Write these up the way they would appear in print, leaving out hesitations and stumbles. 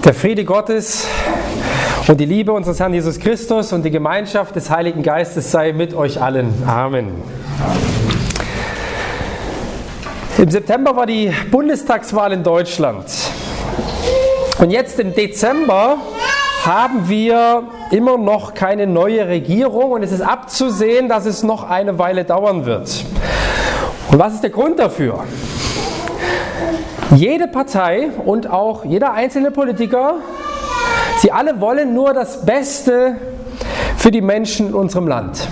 Der Friede Gottes und die Liebe unseres Herrn Jesus Christus und die Gemeinschaft des Heiligen Geistes sei mit euch allen. Amen. Im September war die Bundestagswahl in Deutschland. Und jetzt im Dezember haben wir immer noch keine neue Regierung und es ist abzusehen, dass es noch eine Weile dauern wird. Und was ist der Grund dafür? Jede Partei und auch jeder einzelne Politiker, sie alle wollen nur das Beste für die Menschen in unserem Land.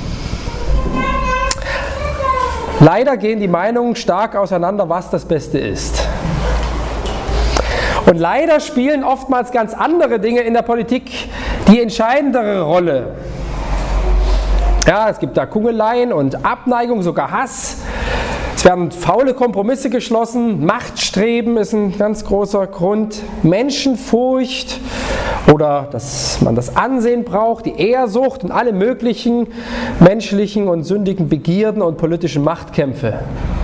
Leider gehen die Meinungen stark auseinander, was das Beste ist. Und leider spielen oftmals ganz andere Dinge in der Politik die entscheidendere Rolle. Ja, es gibt da Kungeleien und Abneigung, sogar Hass. Es werden faule Kompromisse geschlossen, Machtstreben ist ein ganz großer Grund, Menschenfurcht oder dass man das Ansehen braucht, die Ehrsucht und alle möglichen menschlichen und sündigen Begierden und politischen Machtkämpfe.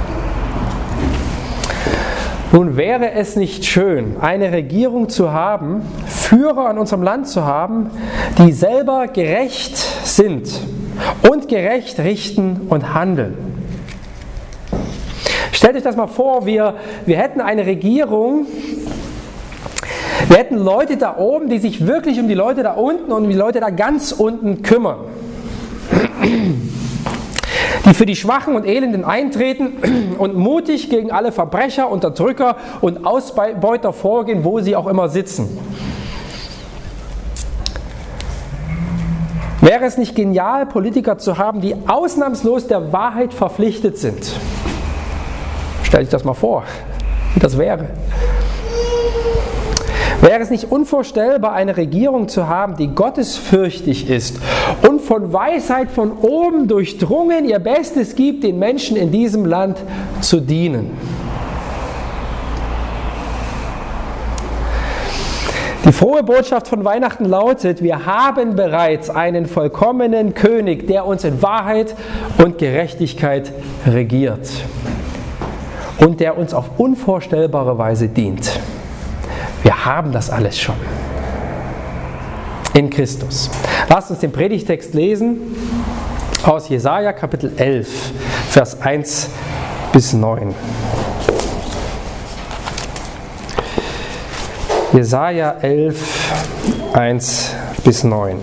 Nun wäre es nicht schön, eine Regierung zu haben, Führer in unserem Land zu haben, die selber gerecht sind und gerecht richten und handeln. Stellt euch das mal vor, wir hätten eine Regierung, wir hätten Leute da oben, die sich wirklich um die Leute da unten und um die Leute da ganz unten kümmern. Die für die Schwachen und Elenden eintreten und mutig gegen alle Verbrecher, Unterdrücker und Ausbeuter vorgehen, wo sie auch immer sitzen. Wäre es nicht genial, Politiker zu haben, die ausnahmslos der Wahrheit verpflichtet sind? Stell dich das mal vor, wie das wäre. Wäre es nicht unvorstellbar, eine Regierung zu haben, die gottesfürchtig ist und von Weisheit von oben durchdrungen ihr Bestes gibt, den Menschen in diesem Land zu dienen? Die frohe Botschaft von Weihnachten lautet: Wir haben bereits einen vollkommenen König, der uns in Wahrheit und Gerechtigkeit regiert und der uns auf unvorstellbare Weise dient. Wir haben das alles schon in Christus. Lasst uns den Predigtext lesen aus Jesaja Kapitel 11, Vers 1 bis 9. Jesaja 11, 1 bis 9.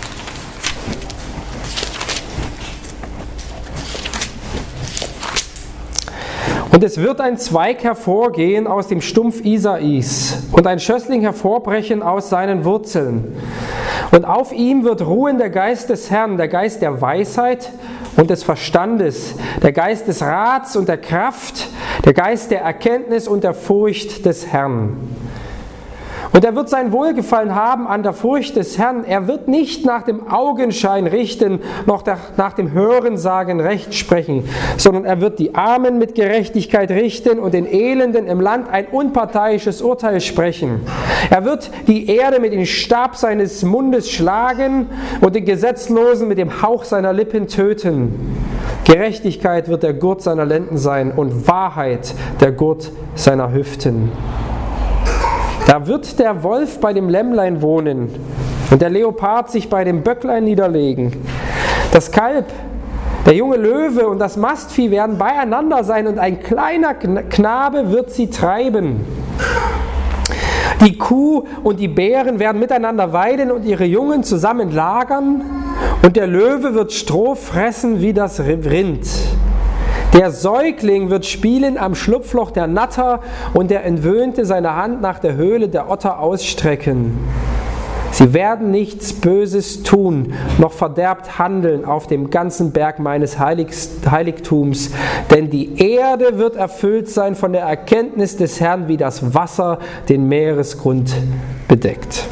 Und es wird ein Zweig hervorgehen aus dem Stumpf Isais und ein Schössling hervorbrechen aus seinen Wurzeln. Und auf ihm wird ruhen der Geist des Herrn, der Geist der Weisheit und des Verstandes, der Geist des Rats und der Kraft, der Geist der Erkenntnis und der Furcht des Herrn. Und er wird sein Wohlgefallen haben an der Furcht des Herrn. Er wird nicht nach dem Augenschein richten, noch nach dem Hörensagen Recht sprechen, sondern er wird die Armen mit Gerechtigkeit richten und den Elenden im Land ein unparteiisches Urteil sprechen. Er wird die Erde mit dem Stab seines Mundes schlagen und den Gesetzlosen mit dem Hauch seiner Lippen töten. Gerechtigkeit wird der Gurt seiner Lenden sein und Wahrheit der Gurt seiner Hüften. Da wird der Wolf bei dem Lämmlein wohnen und der Leopard sich bei dem Böcklein niederlegen. Das Kalb, der junge Löwe und das Mastvieh werden beieinander sein und ein kleiner Knabe wird sie treiben. Die Kuh und die Bären werden miteinander weiden und ihre Jungen zusammen lagern und der Löwe wird Stroh fressen wie das Rind. Der Säugling wird spielen am Schlupfloch der Natter und der Entwöhnte seine Hand nach der Höhle der Otter ausstrecken. Sie werden nichts Böses tun, noch verderbt handeln auf dem ganzen Berg meines Heiligtums, denn die Erde wird erfüllt sein von der Erkenntnis des Herrn, wie das Wasser den Meeresgrund bedeckt.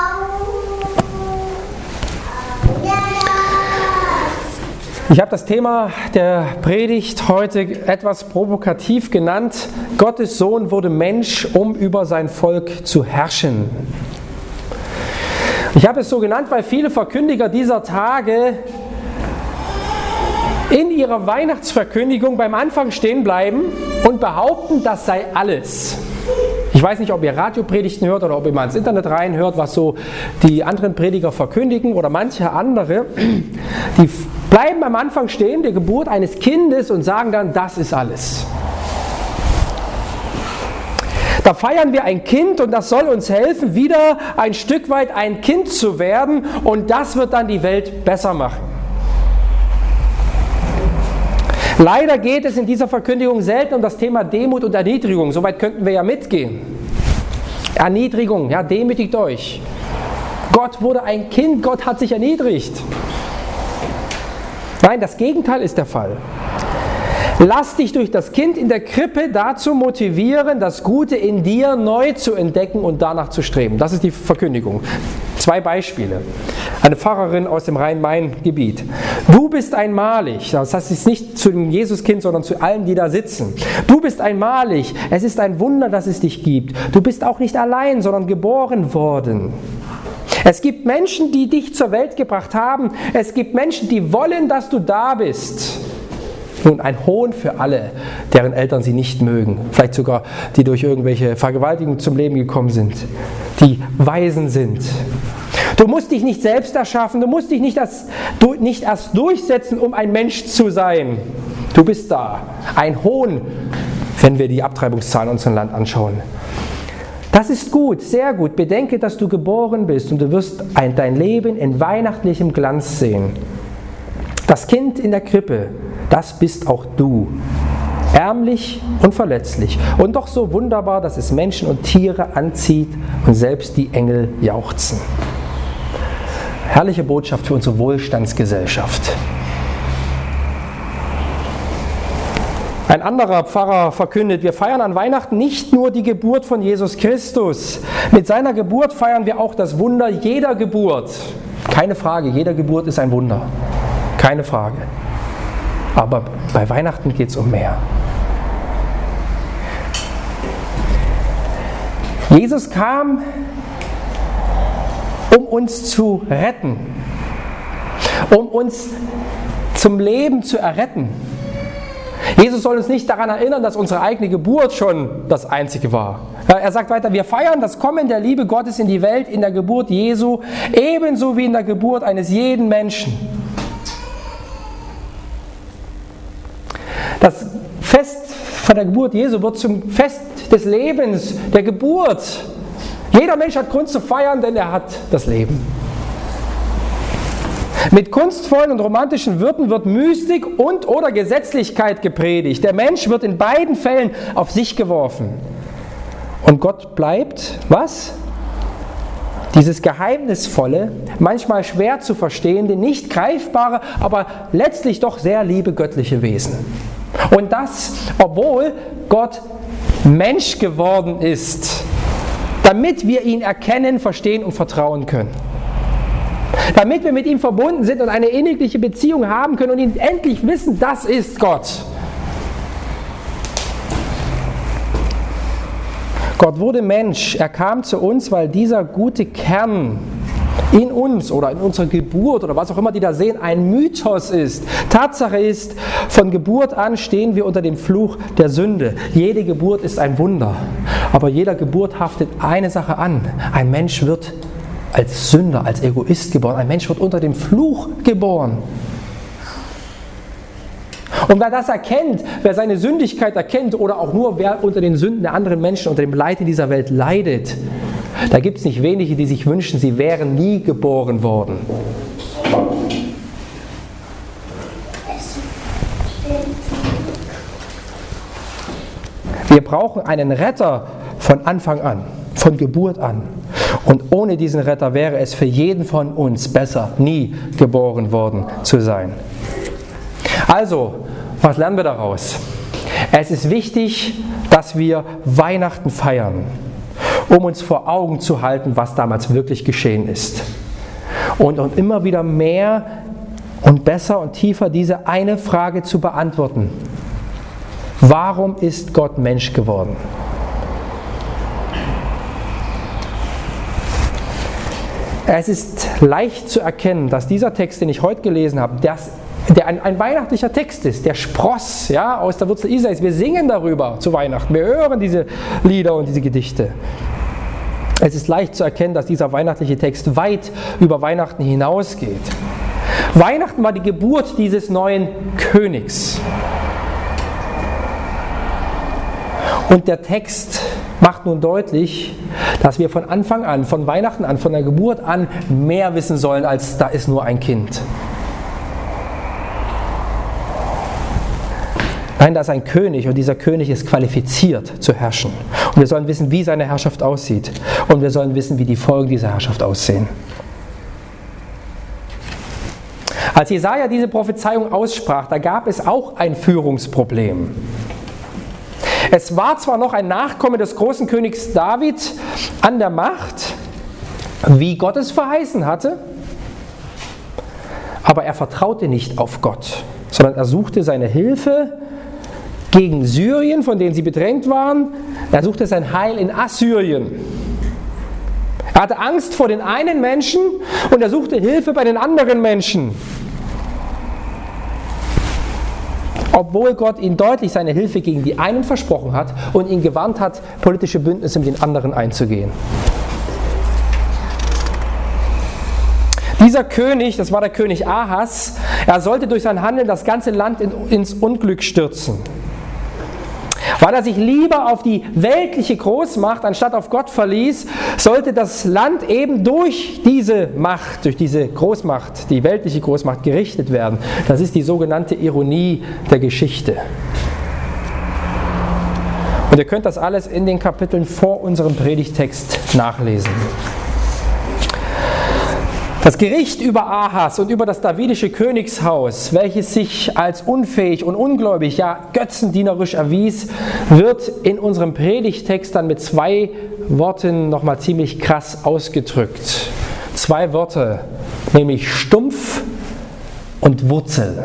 Ich habe das Thema der Predigt heute etwas provokativ genannt: Gottes Sohn wurde Mensch, um über sein Volk zu herrschen. Ich habe es so genannt, weil viele Verkündiger dieser Tage in ihrer Weihnachtsverkündigung beim Anfang stehen bleiben und behaupten, das sei alles. Ich Ich weiß nicht, ob ihr Radiopredigten hört oder ob ihr mal ins Internet reinhört, was so die anderen Prediger verkündigen oder manche andere, die bleiben am Anfang stehen, der Geburt eines Kindes und sagen dann, das ist alles. Da feiern wir ein Kind und das soll uns helfen, wieder ein Stück weit ein Kind zu werden und das wird dann die Welt besser machen. Leider geht es in dieser Verkündigung selten um das Thema Demut und Erniedrigung. Soweit könnten wir ja mitgehen. Erniedrigung, ja, demütigt euch. Gott wurde ein Kind, Gott hat sich erniedrigt. Nein, das Gegenteil ist der Fall. Lass dich durch das Kind in der Krippe dazu motivieren, das Gute in dir neu zu entdecken und danach zu streben. Das ist die Verkündigung. 2 Beispiele. Eine Pfarrerin aus dem Rhein-Main-Gebiet. Du bist einmalig. Das heißt, es ist nicht zu dem Jesuskind, sondern zu allen, die da sitzen. Du bist einmalig. Es ist ein Wunder, dass es dich gibt. Du bist auch nicht allein, sondern geboren worden. Es gibt Menschen, die dich zur Welt gebracht haben. Es gibt Menschen, die wollen, dass du da bist. Nun, ein Hohn für alle, deren Eltern sie nicht mögen. Vielleicht sogar, die durch irgendwelche Vergewaltigungen zum Leben gekommen sind. Die Waisen sind. Du musst dich nicht selbst erschaffen. Du musst dich nicht erst durchsetzen, um ein Mensch zu sein. Du bist da. Ein Hohn, wenn wir die Abtreibungszahlen in unserem Land anschauen. Das ist gut, sehr gut. Bedenke, dass du geboren bist und du wirst dein Leben in weihnachtlichem Glanz sehen. Das Kind in der Krippe, das bist auch du. Ärmlich und verletzlich und doch so wunderbar, dass es Menschen und Tiere anzieht und selbst die Engel jauchzen. Herrliche Botschaft für unsere Wohlstandsgesellschaft. Ein anderer Pfarrer verkündet, wir feiern an Weihnachten nicht nur die Geburt von Jesus Christus. Mit seiner Geburt feiern wir auch das Wunder jeder Geburt. Keine Frage, jede Geburt ist ein Wunder. Keine Frage. Aber bei Weihnachten geht es um mehr. Jesus kam, um uns zu retten, um uns zum Leben zu erretten. Jesus soll uns nicht daran erinnern, dass unsere eigene Geburt schon das Einzige war. Er sagt weiter, wir feiern das Kommen der Liebe Gottes in die Welt in der Geburt Jesu, ebenso wie in der Geburt eines jeden Menschen. Das Fest von der Geburt Jesu wird zum Fest des Lebens, der Geburt. Jeder Mensch hat Grund zu feiern, denn er hat das Leben. Mit kunstvollen und romantischen Worten wird Mystik und oder Gesetzlichkeit gepredigt. Der Mensch wird in beiden Fällen auf sich geworfen. Und Gott bleibt, was? Dieses geheimnisvolle, manchmal schwer zu verstehende, nicht greifbare, aber letztlich doch sehr liebe göttliche Wesen. Und das, obwohl Gott Mensch geworden ist, damit wir ihn erkennen, verstehen und vertrauen können. Damit wir mit ihm verbunden sind und eine innigliche Beziehung haben können und ihn endlich wissen, das ist Gott. Gott wurde Mensch, er kam zu uns, weil dieser gute Kern in uns oder in unserer Geburt oder was auch immer die da sehen, ein Mythos ist. Tatsache ist, von Geburt an stehen wir unter dem Fluch der Sünde. Jede Geburt ist ein Wunder, aber jeder Geburt haftet eine Sache an. Ein Mensch wird als Sünder, als Egoist geboren. Ein Mensch wird unter dem Fluch geboren. Und wer das erkennt, wer seine Sündigkeit erkennt oder auch nur wer unter den Sünden der anderen Menschen, unter dem Leid in dieser Welt leidet, da gibt es nicht wenige, die sich wünschen, sie wären nie geboren worden. Wir brauchen einen Retter von Anfang an, von Geburt an. Und ohne diesen Retter wäre es für jeden von uns besser, nie geboren worden zu sein. Also, was lernen wir daraus? Es ist wichtig, dass wir Weihnachten feiern, um uns vor Augen zu halten, was damals wirklich geschehen ist. Und immer wieder mehr und besser und tiefer diese eine Frage zu beantworten. Warum ist Gott Mensch geworden? Es ist leicht zu erkennen, dass dieser Text, den ich heute gelesen habe, der ein weihnachtlicher Text ist, der Spross, ja, aus der Wurzel Isais. Wir singen darüber zu Weihnachten, wir hören diese Lieder und diese Gedichte. Es ist leicht zu erkennen, dass dieser weihnachtliche Text weit über Weihnachten hinausgeht. Weihnachten war die Geburt dieses neuen Königs. Und der Text macht nun deutlich, dass wir von Anfang an, von Weihnachten an, von der Geburt an mehr wissen sollen, als da ist nur ein Kind. Nein, da ist ein König und dieser König ist qualifiziert zu herrschen. Und wir sollen wissen, wie seine Herrschaft aussieht. Und wir sollen wissen, wie die Folgen dieser Herrschaft aussehen. Als Jesaja diese Prophezeiung aussprach, da gab es auch ein Führungsproblem. Es war zwar noch ein Nachkomme des großen Königs David an der Macht, wie Gott es verheißen hatte, aber er vertraute nicht auf Gott, sondern er suchte seine Hilfe gegen Syrien, von denen sie bedrängt waren. Er suchte sein Heil in Assyrien. Er hatte Angst vor den einen Menschen und er suchte Hilfe bei den anderen Menschen. Obwohl Gott ihm deutlich seine Hilfe gegen die einen versprochen hat und ihn gewarnt hat, politische Bündnisse mit den anderen einzugehen. Dieser König, das war der König Ahas, er sollte durch sein Handeln das ganze Land ins Unglück stürzen. Weil er sich lieber auf die weltliche Großmacht anstatt auf Gott verließ, sollte das Land eben durch diese Macht, durch diese Großmacht, die weltliche Großmacht, gerichtet werden. Das ist die sogenannte Ironie der Geschichte. Und ihr könnt das alles in den Kapiteln vor unserem Predigtext nachlesen. Das Gericht über Ahas und über das davidische Königshaus, welches sich als unfähig und ungläubig, ja götzendienerisch erwies, wird in unserem Predigtext dann mit 2 Worten nochmal ziemlich krass ausgedrückt. 2 Worte, nämlich Stumpf und Wurzel.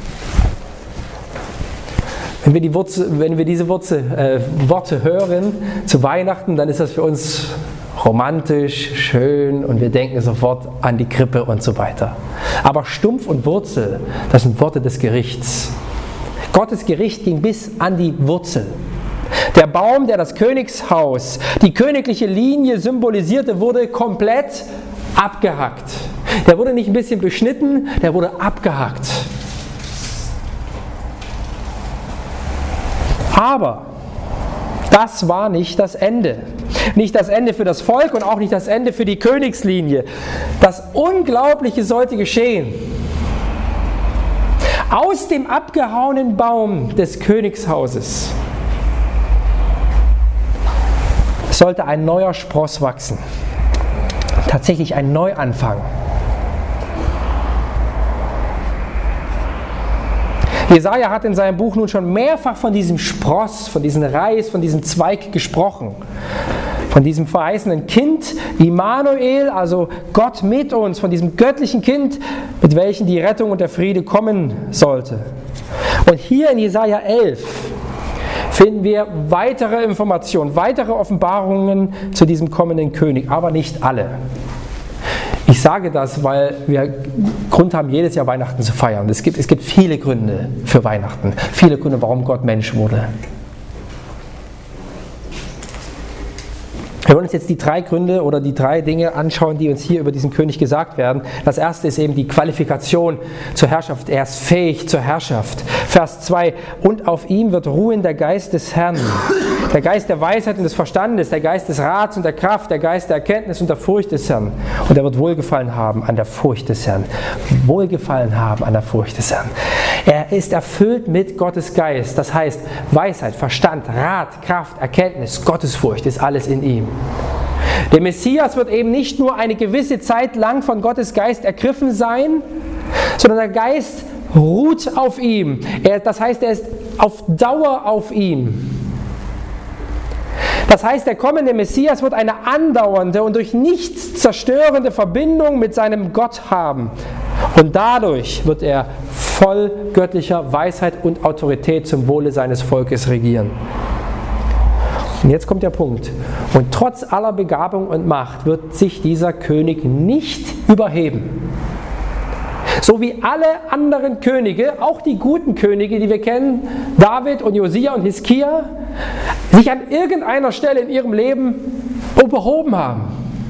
Wenn wir diese Worte hören zu Weihnachten, dann ist das für uns romantisch, schön und wir denken sofort an die Krippe und so weiter. Aber Stumpf und Wurzel, das sind Worte des Gerichts. Gottes Gericht ging bis an die Wurzel. Der Baum, der das Königshaus, die königliche Linie symbolisierte, wurde komplett abgehackt. Der wurde nicht ein bisschen beschnitten, der wurde abgehackt. Aber das war nicht das Ende. Nicht das Ende für das Volk und auch nicht das Ende für die Königslinie. Das Unglaubliche sollte geschehen. Aus dem abgehauenen Baum des Königshauses sollte ein neuer Spross wachsen. Tatsächlich ein Neuanfang. Jesaja hat in seinem Buch nun schon mehrfach von diesem Spross, von diesem Reis, von diesem Zweig gesprochen. Von diesem verheißenen Kind, Immanuel, also Gott mit uns, von diesem göttlichen Kind, mit welchem die Rettung und der Friede kommen sollte. Und hier in Jesaja 11 finden wir weitere Informationen, weitere Offenbarungen zu diesem kommenden König, aber nicht alle. Ich sage das, weil wir Grund haben, jedes Jahr Weihnachten zu feiern. Es gibt viele Gründe für Weihnachten, viele Gründe, warum Gott Mensch wurde. Wir wollen uns jetzt die 3 Gründe oder die 3 Dinge anschauen, die uns hier über diesen König gesagt werden. Das erste ist eben die Qualifikation zur Herrschaft. Er ist fähig zur Herrschaft. Vers 2: Und auf ihm wird ruhen der Geist des Herrn. Der Geist der Weisheit und des Verstandes, der Geist des Rats und der Kraft, der Geist der Erkenntnis und der Furcht des Herrn. Und er wird Wohlgefallen haben an der Furcht des Herrn. Wohlgefallen haben an der Furcht des Herrn. Er ist erfüllt mit Gottes Geist. Das heißt, Weisheit, Verstand, Rat, Kraft, Erkenntnis, Gottesfurcht ist alles in ihm. Der Messias wird eben nicht nur eine gewisse Zeit lang von Gottes Geist ergriffen sein, sondern der Geist ruht auf ihm. Das heißt, er ist auf Dauer auf ihm. Das heißt, der kommende Messias wird eine andauernde und durch nichts zerstörende Verbindung mit seinem Gott haben. Und dadurch wird er voll göttlicher Weisheit und Autorität zum Wohle seines Volkes regieren. Und jetzt kommt der Punkt. Und trotz aller Begabung und Macht wird sich dieser König nicht überheben. So wie alle anderen Könige, auch die guten Könige, die wir kennen, David und Josia und Hiskia, sich an irgendeiner Stelle in ihrem Leben überhoben haben.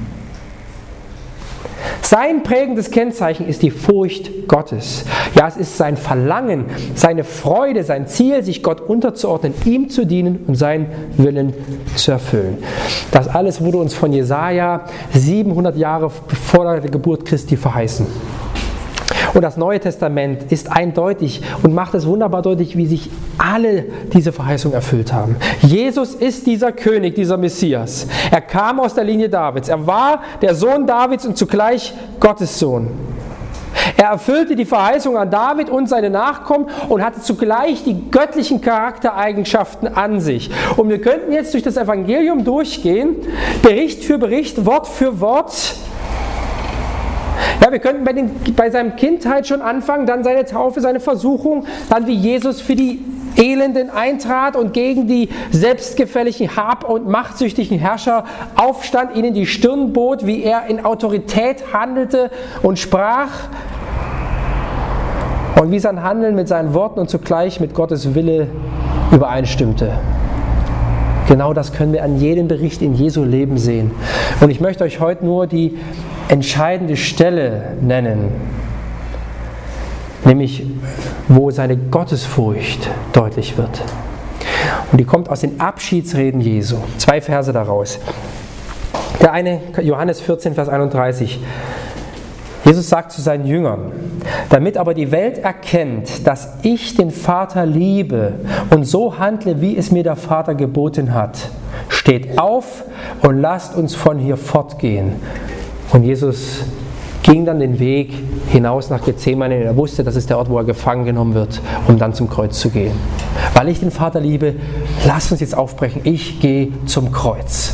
Sein prägendes Kennzeichen ist die Furcht Gottes. Ja, es ist sein Verlangen, seine Freude, sein Ziel, sich Gott unterzuordnen, ihm zu dienen und seinen Willen zu erfüllen. Das alles wurde uns von Jesaja 700 Jahre vor der Geburt Christi verheißen. Und das Neue Testament ist eindeutig und macht es wunderbar deutlich, wie sich alle diese Verheißungen erfüllt haben. Jesus ist dieser König, dieser Messias. Er kam aus der Linie Davids. Er war der Sohn Davids und zugleich Gottes Sohn. Er erfüllte die Verheißung an David und seine Nachkommen und hatte zugleich die göttlichen Charaktereigenschaften an sich. Und wir könnten jetzt durch das Evangelium durchgehen, Bericht für Bericht, Wort für Wort. Ja, wir könnten bei seiner Kindheit schon anfangen, dann seine Taufe, seine Versuchung, dann wie Jesus für die Elenden eintrat und gegen die selbstgefälligen, hab- und machtsüchtigen Herrscher aufstand, ihnen die Stirn bot, wie er in Autorität handelte und sprach und wie sein Handeln mit seinen Worten und zugleich mit Gottes Wille übereinstimmte. Genau das können wir an jedem Bericht in Jesu Leben sehen. Und ich möchte euch heute nur die entscheidende Stelle nennen, nämlich wo seine Gottesfurcht deutlich wird. Und die kommt aus den Abschiedsreden Jesu. 2 Verse daraus. Der eine, Johannes 14, Vers 31. Jesus sagt zu seinen Jüngern: Damit aber die Welt erkennt, dass ich den Vater liebe und so handle, wie es mir der Vater geboten hat, steht auf und lasst uns von hier fortgehen. Und Jesus ging dann den Weg hinaus nach Gethsemane. Er wusste, das ist der Ort, wo er gefangen genommen wird, um dann zum Kreuz zu gehen. Weil ich den Vater liebe, lasst uns jetzt aufbrechen. Ich gehe zum Kreuz.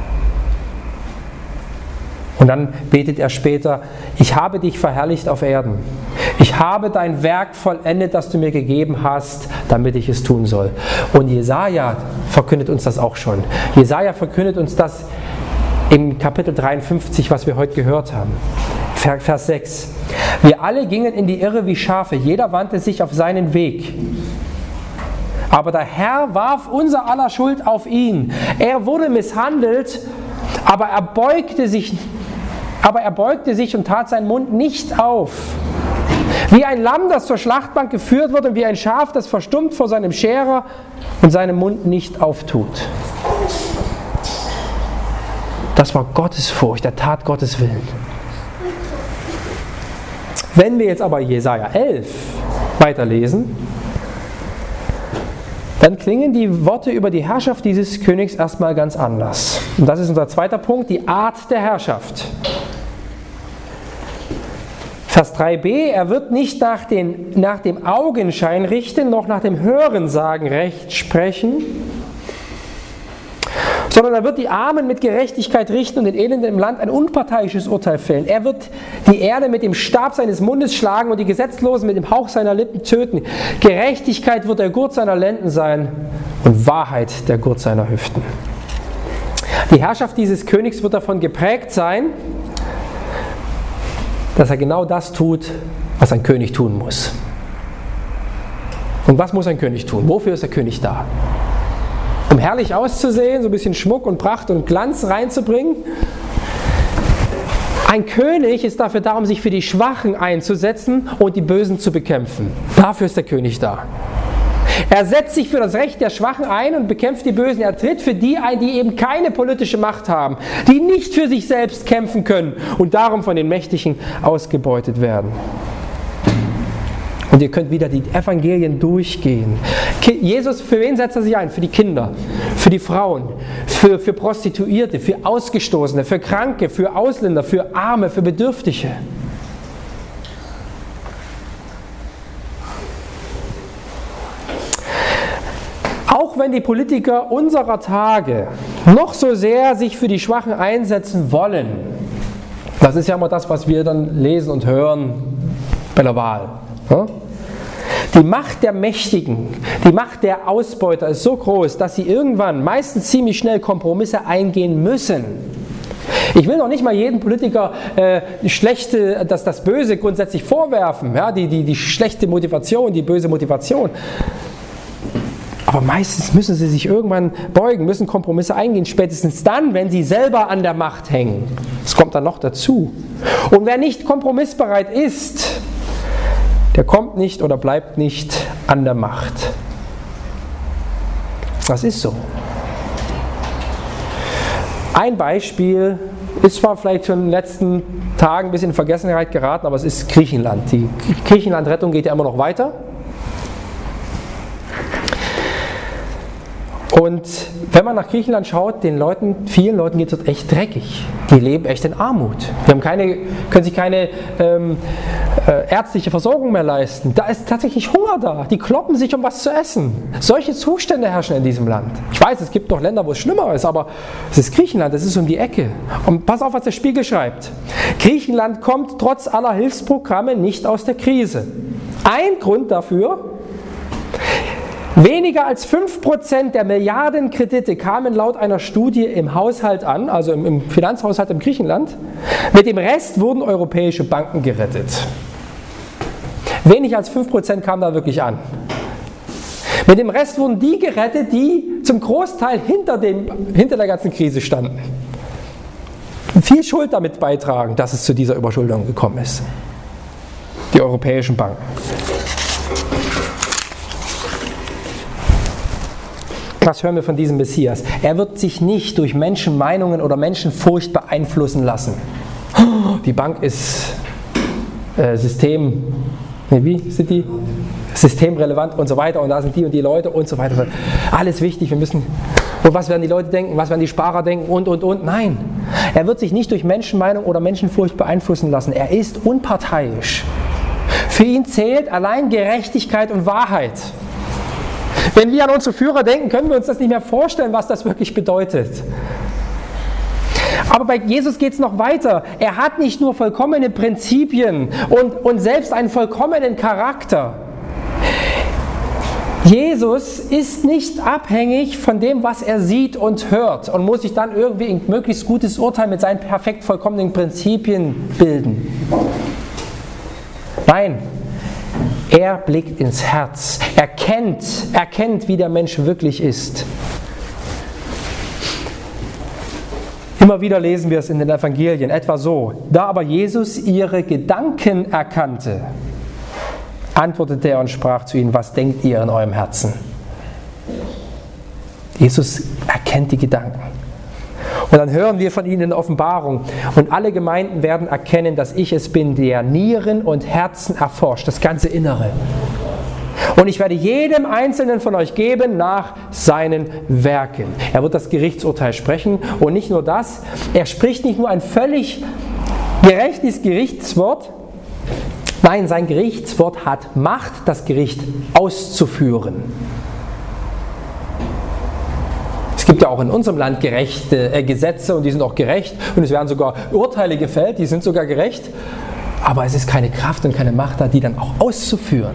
Und dann betet er später: Ich habe dich verherrlicht auf Erden. Ich habe dein Werk vollendet, das du mir gegeben hast, damit ich es tun soll. Und Jesaja verkündet uns das auch schon. Jesaja verkündet uns das im Kapitel 53, was wir heute gehört haben. Vers 6. Wir alle gingen in die Irre wie Schafe, jeder wandte sich auf seinen Weg. Aber der Herr warf unser aller Schuld auf ihn. Er wurde misshandelt, aber er beugte sich und tat seinen Mund nicht auf. Wie ein Lamm, das zur Schlachtbank geführt wird, und wie ein Schaf, das verstummt vor seinem Scherer und seinen Mund nicht auftut. Das war Gottes Furcht, er tat Gottes Willen. Wenn wir jetzt aber Jesaja 11 weiterlesen, dann klingen die Worte über die Herrschaft dieses Königs erstmal ganz anders. Und das ist unser zweiter Punkt, die Art der Herrschaft. Vers 3b, er wird nicht nach dem Augenschein richten, noch nach dem Hörensagen Recht sprechen, sondern er wird die Armen mit Gerechtigkeit richten und den Elenden im Land ein unparteiisches Urteil fällen. Er wird die Erde mit dem Stab seines Mundes schlagen und die Gesetzlosen mit dem Hauch seiner Lippen töten. Gerechtigkeit wird der Gurt seiner Lenden sein und Wahrheit der Gurt seiner Hüften. Die Herrschaft dieses Königs wird davon geprägt sein, dass er genau das tut, was ein König tun muss. Und was muss ein König tun? Wofür ist der König da? Um herrlich auszusehen, so ein bisschen Schmuck und Pracht und Glanz reinzubringen? Ein König ist dafür da, um sich für die Schwachen einzusetzen und die Bösen zu bekämpfen. Dafür ist der König da. Er setzt sich für das Recht der Schwachen ein und bekämpft die Bösen. Er tritt für die ein, die eben keine politische Macht haben, die nicht für sich selbst kämpfen können und darum von den Mächtigen ausgebeutet werden. Und ihr könnt wieder die Evangelien durchgehen. Jesus, für wen setzt er sich ein? Für die Kinder, für die Frauen, für Prostituierte, für Ausgestoßene, für Kranke, für Ausländer, für Arme, für Bedürftige. Auch wenn die Politiker unserer Tage noch so sehr sich für die Schwachen einsetzen wollen, das ist ja immer das, was wir dann lesen und hören bei der Wahl. Ja? Die Macht der Mächtigen, die Macht der Ausbeuter ist so groß, dass sie irgendwann, meistens ziemlich schnell, Kompromisse eingehen müssen. Ich will noch nicht mal jedem Politiker das Böse grundsätzlich vorwerfen, ja, die schlechte Motivation, die böse Motivation. Aber meistens müssen sie sich irgendwann beugen, müssen Kompromisse eingehen, spätestens dann, wenn sie selber an der Macht hängen. Das kommt dann noch dazu. Und wer nicht kompromissbereit ist, der kommt nicht oder bleibt nicht an der Macht. Das ist so. Ein Beispiel ist zwar vielleicht schon in den letzten Tagen ein bisschen in Vergessenheit geraten, aber es ist Griechenland. Die Griechenland-Rettung geht ja immer noch weiter. Und wenn man nach Griechenland schaut, vielen Leuten geht es dort echt dreckig. Die leben echt in Armut. Die können sich keine ärztliche Versorgung mehr leisten. Da ist tatsächlich Hunger da. Die kloppen sich, um was zu essen. Solche Zustände herrschen in diesem Land. Ich weiß, es gibt noch Länder, wo es schlimmer ist, aber es ist Griechenland, es ist um die Ecke. Und pass auf, was der Spiegel schreibt. Griechenland kommt trotz aller Hilfsprogramme nicht aus der Krise. Ein Grund dafür: weniger als 5% der Milliardenkredite kamen laut einer Studie im Haushalt an, also im Finanzhaushalt in Griechenland. Mit dem Rest wurden europäische Banken gerettet. Weniger als 5% kamen da wirklich an. Mit dem Rest wurden die gerettet, die zum Großteil hinter der ganzen Krise standen. Viel Schuld damit beitragen, dass es zu dieser Überschuldung gekommen ist. Die europäischen Banken. Was hören wir von diesem Messias? Er wird sich nicht durch Menschenmeinungen oder Menschenfurcht beeinflussen lassen. Die Bank ist systemrelevant und so weiter und da sind die und die Leute und so weiter. Alles wichtig, und was werden die Leute denken, was werden die Sparer denken und. Nein, er wird sich nicht durch Menschenmeinung oder Menschenfurcht beeinflussen lassen. Er ist unparteiisch. Für ihn zählt allein Gerechtigkeit und Wahrheit. Wenn wir an unsere Führer denken, können wir uns das nicht mehr vorstellen, was das wirklich bedeutet. Aber bei Jesus geht es noch weiter. Er hat nicht nur vollkommene Prinzipien und selbst einen vollkommenen Charakter. Jesus ist nicht abhängig von dem, was er sieht und hört und muss sich dann irgendwie ein möglichst gutes Urteil mit seinen perfekt vollkommenen Prinzipien bilden. Nein. Er blickt ins Herz, erkennt, wie der Mensch wirklich ist. Immer wieder lesen wir es in den Evangelien, etwa so: Da aber Jesus ihre Gedanken erkannte, antwortete er und sprach zu ihnen: Was denkt ihr in eurem Herzen? Jesus erkennt die Gedanken. Und dann hören wir von ihnen in der Offenbarung: Und alle Gemeinden werden erkennen, dass ich es bin, der Nieren und Herzen erforscht, das ganze Innere. Und ich werde jedem Einzelnen von euch geben nach seinen Werken. Er wird das Gerichtsurteil sprechen und nicht nur das, er spricht nicht nur ein völlig gerechtes Gerichtswort, nein, sein Gerichtswort hat Macht, das Gericht auszuführen. Es gibt ja auch in unserem Land gerechte Gesetze und die sind auch gerecht und es werden sogar Urteile gefällt, die sind sogar gerecht, aber es ist keine Kraft und keine Macht da, die dann auch auszuführen.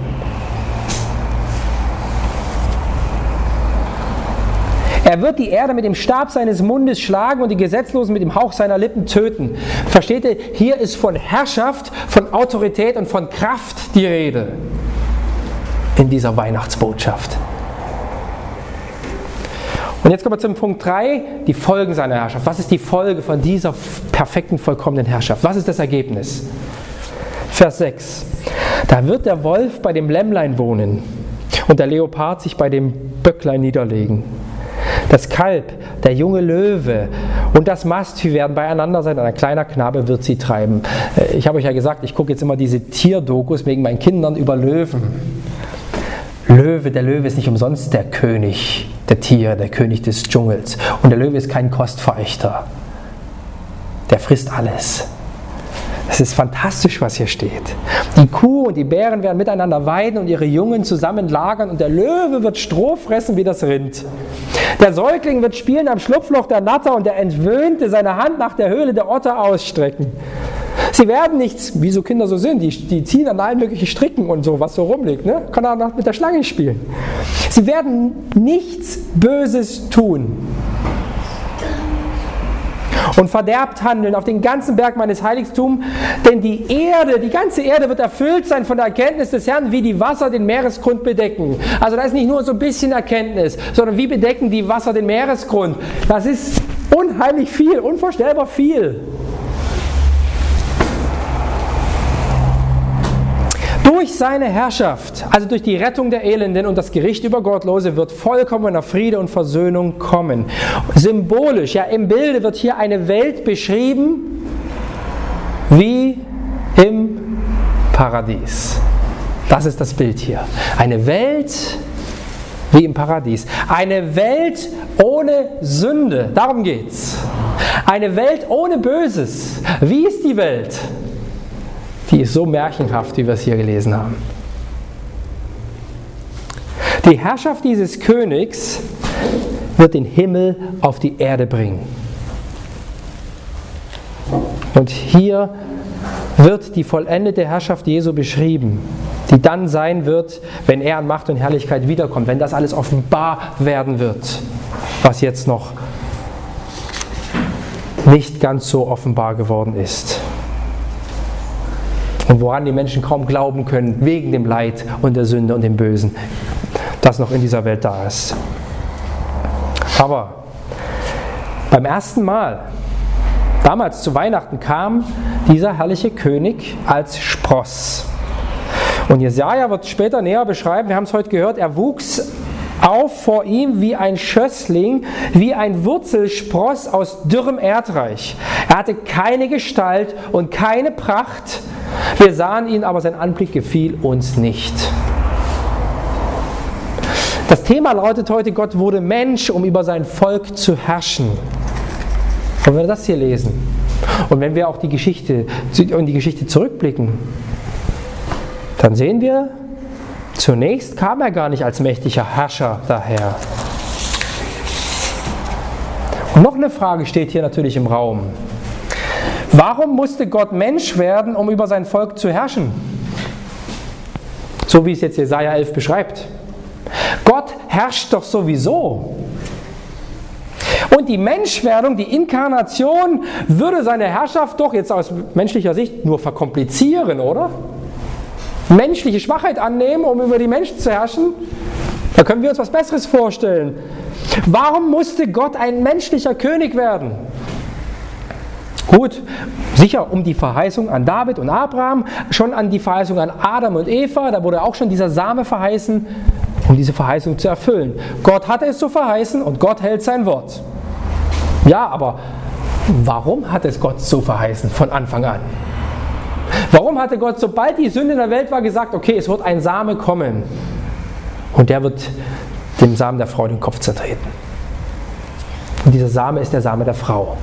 Er wird die Erde mit dem Stab seines Mundes schlagen und die Gesetzlosen mit dem Hauch seiner Lippen töten. Versteht ihr? Hier ist von Herrschaft, von Autorität und von Kraft die Rede in dieser Weihnachtsbotschaft. Und jetzt kommen wir zum Punkt 3, die Folgen seiner Herrschaft. Was ist die Folge von dieser perfekten, vollkommenen Herrschaft? Was ist das Ergebnis? Vers 6. Da wird der Wolf bei dem Lämmlein wohnen und der Leopard sich bei dem Böcklein niederlegen. Das Kalb, der junge Löwe und das Mastvieh werden beieinander sein, ein kleiner Knabe wird sie treiben. Ich habe euch ja gesagt, ich gucke jetzt immer diese Tierdokus wegen meinen Kindern über Löwen. Der Löwe ist nicht umsonst der König der Tiere, der König des Dschungels. Und der Löwe ist kein Kostverächter. Der frisst alles. Es ist fantastisch, was hier steht. Die Kuh und die Bären werden miteinander weiden und ihre Jungen zusammen lagern und der Löwe wird Stroh fressen wie das Rind. Der Säugling wird spielen am Schlupfloch der Natter und der Entwöhnte seine Hand nach der Höhle der Otter ausstrecken. Sie werden nichts, wie so Kinder so sind, die ziehen an allen möglichen Stricken und so, was so rumliegt, ne? Kann er noch mit der Schlange spielen. Sie werden nichts Böses tun. und verderbt handeln auf den ganzen Berg meines Heiligtums, denn die ganze Erde wird erfüllt sein von der Erkenntnis des Herrn, wie die Wasser den Meeresgrund bedecken. Also da ist nicht nur so ein bisschen Erkenntnis, sondern wie bedecken die Wasser den Meeresgrund. Das ist unheimlich viel, unvorstellbar viel. Durch seine Herrschaft, also durch die Rettung der Elenden und das Gericht über Gottlose, wird vollkommener Friede und Versöhnung kommen. Symbolisch, ja im Bilde wird hier eine Welt beschrieben wie im Paradies. Das ist das Bild hier. Eine Welt wie im Paradies. Eine Welt ohne Sünde, darum geht's. Eine Welt ohne Böses. Wie ist die Welt? Die ist so märchenhaft, wie wir es hier gelesen haben. Die Herrschaft dieses Königs wird den Himmel auf die Erde bringen. Und hier wird die vollendete Herrschaft Jesu beschrieben, die dann sein wird, wenn er an Macht und Herrlichkeit wiederkommt, wenn das alles offenbar werden wird, was jetzt noch nicht ganz so offenbar geworden ist. Und woran die Menschen kaum glauben können, wegen dem Leid und der Sünde und dem Bösen, das noch in dieser Welt da ist. Aber beim ersten Mal, damals zu Weihnachten, kam dieser herrliche König als Spross. Und Jesaja wird später näher beschreiben, wir haben es heute gehört, er wuchs auf vor ihm wie ein Schössling, wie ein Wurzelspross aus dürrem Erdreich. Er hatte keine Gestalt und keine Pracht. Wir sahen ihn, aber sein Anblick gefiel uns nicht. Das Thema lautet heute, Gott wurde Mensch, um über sein Volk zu herrschen. Und wenn wir das hier lesen und wenn wir auch in die Geschichte zurückblicken, dann sehen wir, zunächst kam er gar nicht als mächtiger Herrscher daher. Und noch eine Frage steht hier natürlich im Raum. Warum musste Gott Mensch werden, um über sein Volk zu herrschen? So wie es jetzt Jesaja 11 beschreibt. Gott herrscht doch sowieso. Und die Menschwerdung, die Inkarnation, würde seine Herrschaft doch jetzt aus menschlicher Sicht nur verkomplizieren, oder? Menschliche Schwachheit annehmen, um über die Menschen zu herrschen? Da können wir uns was Besseres vorstellen. Warum musste Gott ein menschlicher König werden? Gut, sicher um die Verheißung an David und Abraham, schon an die Verheißung an Adam und Eva, da wurde auch schon dieser Same verheißen, um diese Verheißung zu erfüllen. Gott hatte es so verheißen und Gott hält sein Wort. Ja, aber warum hat es Gott so verheißen von Anfang an? Warum hatte Gott, sobald die Sünde in der Welt war, gesagt, okay, es wird ein Same kommen und der wird dem Samen der Frau den Kopf zertreten? Und dieser Same ist der Same der Frau.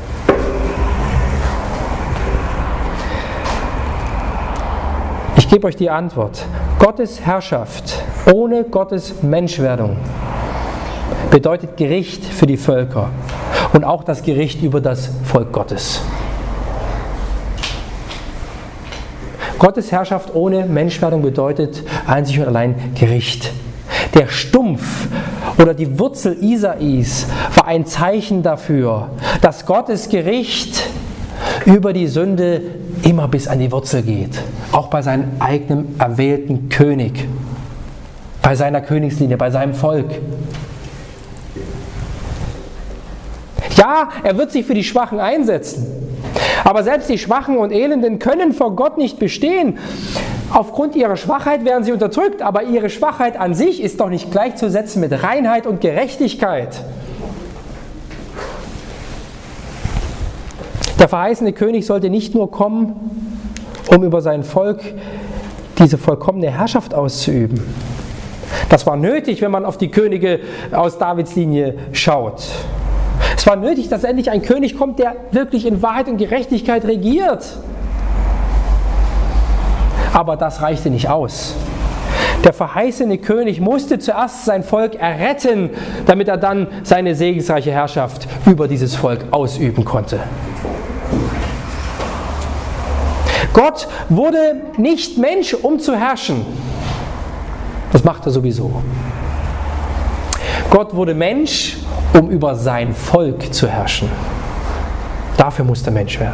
Ich gebe euch die Antwort. Gottes Herrschaft ohne Gottes Menschwerdung bedeutet Gericht für die Völker und auch das Gericht über das Volk Gottes. Gottes Herrschaft ohne Menschwerdung bedeutet einzig und allein Gericht. Der Stumpf oder die Wurzel Isais war ein Zeichen dafür, dass Gottes Gericht über die Sünde immer bis an die Wurzel geht. Auch bei seinem eigenen erwählten König, bei seiner Königslinie, bei seinem Volk. Ja, er wird sich für die Schwachen einsetzen. Aber selbst die Schwachen und Elenden können vor Gott nicht bestehen. Aufgrund ihrer Schwachheit werden sie unterdrückt, aber ihre Schwachheit an sich ist doch nicht gleichzusetzen mit Reinheit und Gerechtigkeit. Der verheißene König sollte nicht nur kommen, um über sein Volk diese vollkommene Herrschaft auszuüben. Das war nötig, wenn man auf die Könige aus Davids Linie schaut. Es war nötig, dass endlich ein König kommt, der wirklich in Wahrheit und Gerechtigkeit regiert. Aber das reichte nicht aus. Der verheißene König musste zuerst sein Volk erretten, damit er dann seine segensreiche Herrschaft über dieses Volk ausüben konnte. Gott wurde nicht Mensch, um zu herrschen. Das macht er sowieso. Gott wurde Mensch, um über sein Volk zu herrschen. Dafür musste Mensch werden.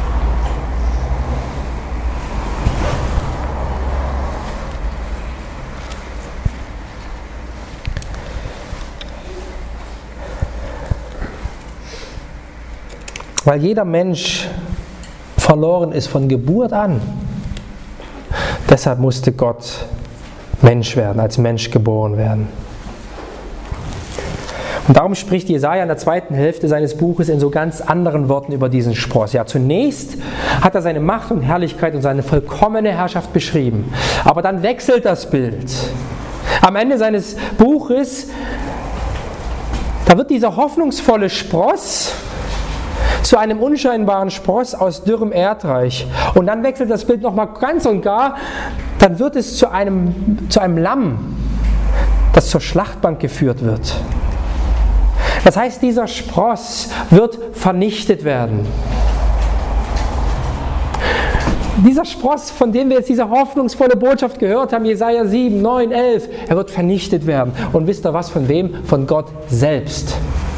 Weil jeder Mensch verloren ist von Geburt an. Deshalb musste Gott Mensch werden, als Mensch geboren werden. Und darum spricht Jesaja in der zweiten Hälfte seines Buches in so ganz anderen Worten über diesen Spross. Ja, zunächst hat er seine Macht und Herrlichkeit und seine vollkommene Herrschaft beschrieben. Aber dann wechselt das Bild. Am Ende seines Buches, da wird dieser hoffnungsvolle Spross zu einem unscheinbaren Spross aus dürrem Erdreich. Und dann wechselt das Bild nochmal ganz und gar, dann wird es zu einem Lamm, das zur Schlachtbank geführt wird. Das heißt, dieser Spross wird vernichtet werden. Dieser Spross, von dem wir jetzt diese hoffnungsvolle Botschaft gehört haben, Jesaja 7, 9, 11, er wird vernichtet werden. Und wisst ihr was, von wem? Von Gott selbst.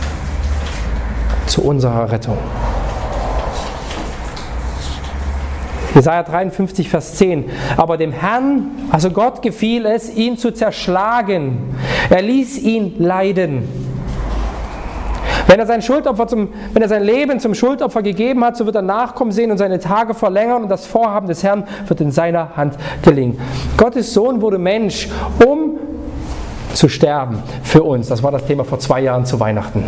Zu unserer Rettung. Jesaja 53, Vers 10. Aber dem Herrn, also Gott, gefiel es, ihn zu zerschlagen. Er ließ ihn leiden. Wenn er sein Leben zum Schuldopfer gegeben hat, so wird er Nachkommen sehen und seine Tage verlängern und das Vorhaben des Herrn wird in seiner Hand gelingen. Gottes Sohn wurde Mensch, um zu sterben für uns. Das war das Thema vor 2 Jahren zu Weihnachten.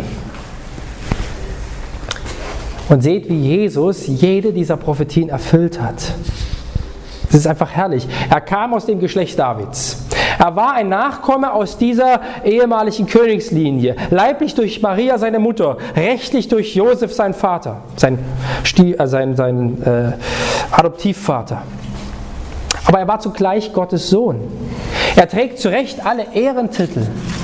Und seht, wie Jesus jede dieser Prophetien erfüllt hat. Das ist einfach herrlich. Er kam aus dem Geschlecht Davids. Er war ein Nachkomme aus dieser ehemaligen Königslinie. Leiblich durch Maria, seine Mutter. Rechtlich durch Josef, sein Vater. Sein Adoptivvater. Aber er war zugleich Gottes Sohn. Er trägt zu Recht alle Ehrentitel.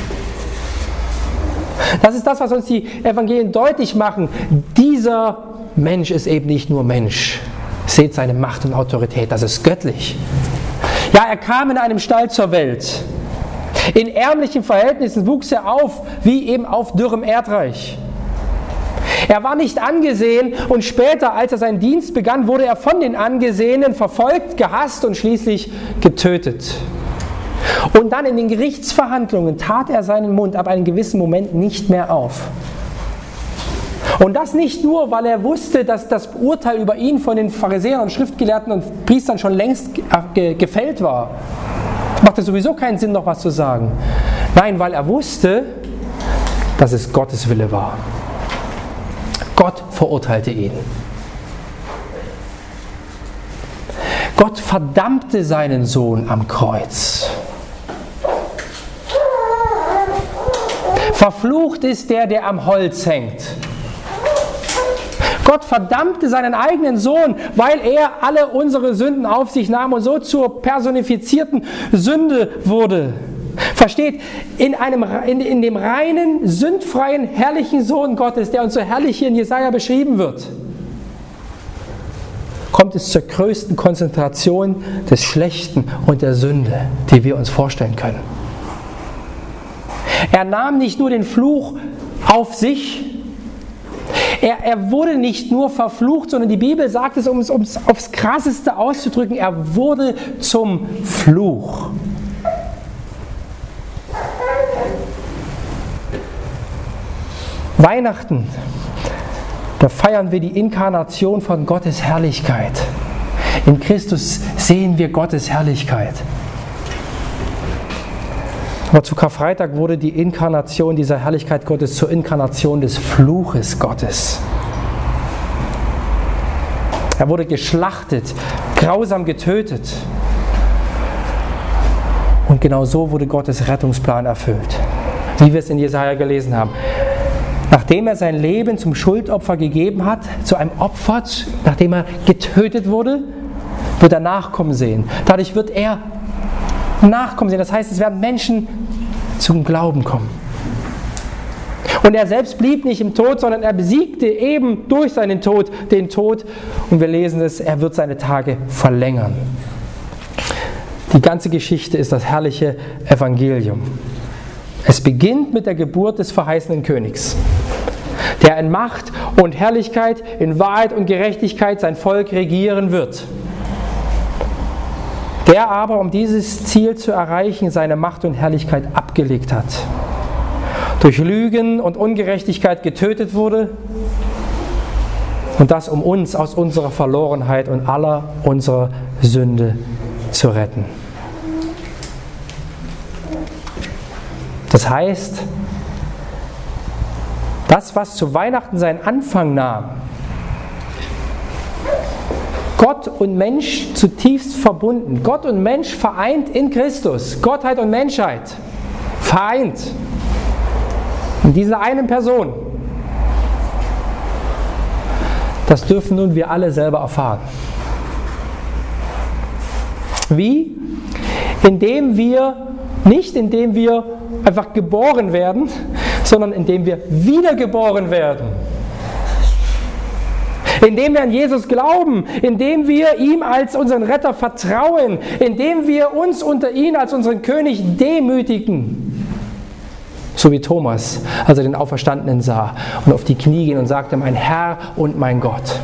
Das ist das, was uns die Evangelien deutlich machen. Dieser Mensch ist eben nicht nur Mensch. Seht seine Macht und Autorität, das ist göttlich. Ja, er kam in einem Stall zur Welt. In ärmlichen Verhältnissen wuchs er auf, wie eben auf dürrem Erdreich. Er war nicht angesehen und später, als er seinen Dienst begann, wurde er von den Angesehenen verfolgt, gehasst und schließlich getötet. Und dann in den Gerichtsverhandlungen tat er seinen Mund ab einem gewissen Moment nicht mehr auf. Und das nicht nur, weil er wusste, dass das Urteil über ihn von den Pharisäern und Schriftgelehrten und Priestern schon längst gefällt war. Es machte sowieso keinen Sinn, noch was zu sagen. Nein, weil er wusste, dass es Gottes Wille war. Gott verurteilte ihn. Gott verdammte seinen Sohn am Kreuz. Verflucht ist der am Holz hängt. Gott verdammte seinen eigenen Sohn, weil er alle unsere Sünden auf sich nahm und so zur personifizierten Sünde wurde. Versteht, in dem reinen, sündfreien, herrlichen Sohn Gottes, der uns so herrlich hier in Jesaja beschrieben wird, kommt es zur größten Konzentration des Schlechten und der Sünde, die wir uns vorstellen können. Er nahm nicht nur den Fluch auf sich, er wurde nicht nur verflucht, sondern die Bibel sagt es, um es aufs Krasseste auszudrücken, er wurde zum Fluch. Weihnachten, da feiern wir die Inkarnation von Gottes Herrlichkeit. In Christus sehen wir Gottes Herrlichkeit. Aber zu Karfreitag wurde die Inkarnation dieser Herrlichkeit Gottes zur Inkarnation des Fluches Gottes. Er wurde geschlachtet, grausam getötet. Und genau so wurde Gottes Rettungsplan erfüllt, wie wir es in Jesaja gelesen haben. Nachdem er sein Leben zum Schuldopfer gegeben hat, zu einem Opfer, nachdem er getötet wurde, wird er Nachkommen sehen. Dadurch wird er Nachkommen sehen. Das heißt, es werden Menschen zum Glauben kommen. Und er selbst blieb nicht im Tod, sondern er besiegte eben durch seinen Tod den Tod. Und wir lesen es, er wird seine Tage verlängern. Die ganze Geschichte ist das herrliche Evangelium. Es beginnt mit der Geburt des verheißenen Königs. der in Macht und Herrlichkeit, in Wahrheit und Gerechtigkeit sein Volk regieren wird. Der aber, um dieses Ziel zu erreichen, seine Macht und Herrlichkeit abgelegt hat, durch Lügen und Ungerechtigkeit getötet wurde, und das, um uns aus unserer Verlorenheit und aller unserer Sünde zu retten. Das heißt, das, was zu Weihnachten seinen Anfang nahm, Gott und Mensch zutiefst verbunden, Gott und Mensch vereint in Christus, Gottheit und Menschheit vereint in dieser einen Person. Das dürfen nun wir alle selber erfahren. Wie? Indem wir einfach geboren werden, sondern indem wir wiedergeboren werden. Indem wir an Jesus glauben, indem wir ihm als unseren Retter vertrauen, indem wir uns unter ihn als unseren König demütigen. So wie Thomas, als er den Auferstandenen sah und auf die Knie ging und sagte, mein Herr und mein Gott.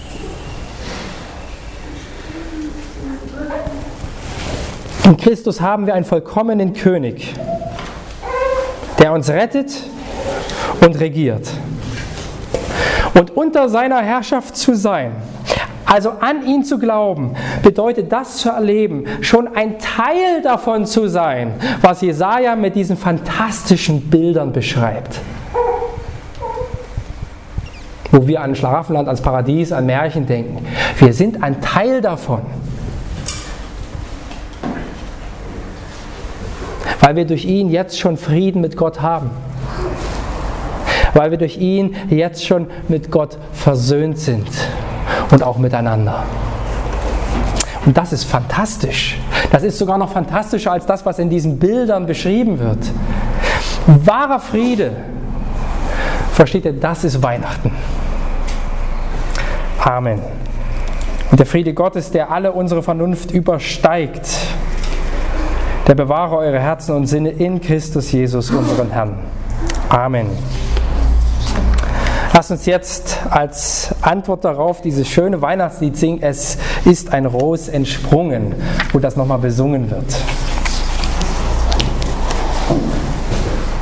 In Christus haben wir einen vollkommenen König, der uns rettet und regiert. Und unter seiner Herrschaft zu sein, also an ihn zu glauben, bedeutet das zu erleben, schon ein Teil davon zu sein, was Jesaja mit diesen fantastischen Bildern beschreibt. Wo wir an Schlaraffenland, ans Paradies, an Märchen denken. Wir sind ein Teil davon. Weil wir durch ihn jetzt schon Frieden mit Gott haben. Weil wir durch ihn jetzt schon mit Gott versöhnt sind. Und auch miteinander. Und das ist fantastisch. Das ist sogar noch fantastischer als das, was in diesen Bildern beschrieben wird. Wahrer Friede, versteht ihr, das ist Weihnachten. Amen. Und der Friede Gottes, der alle unsere Vernunft übersteigt, der bewahre eure Herzen und Sinne in Christus Jesus, unseren Herrn. Amen. Lass uns jetzt als Antwort darauf dieses schöne Weihnachtslied singen, es ist ein Ros entsprungen, wo das nochmal besungen wird.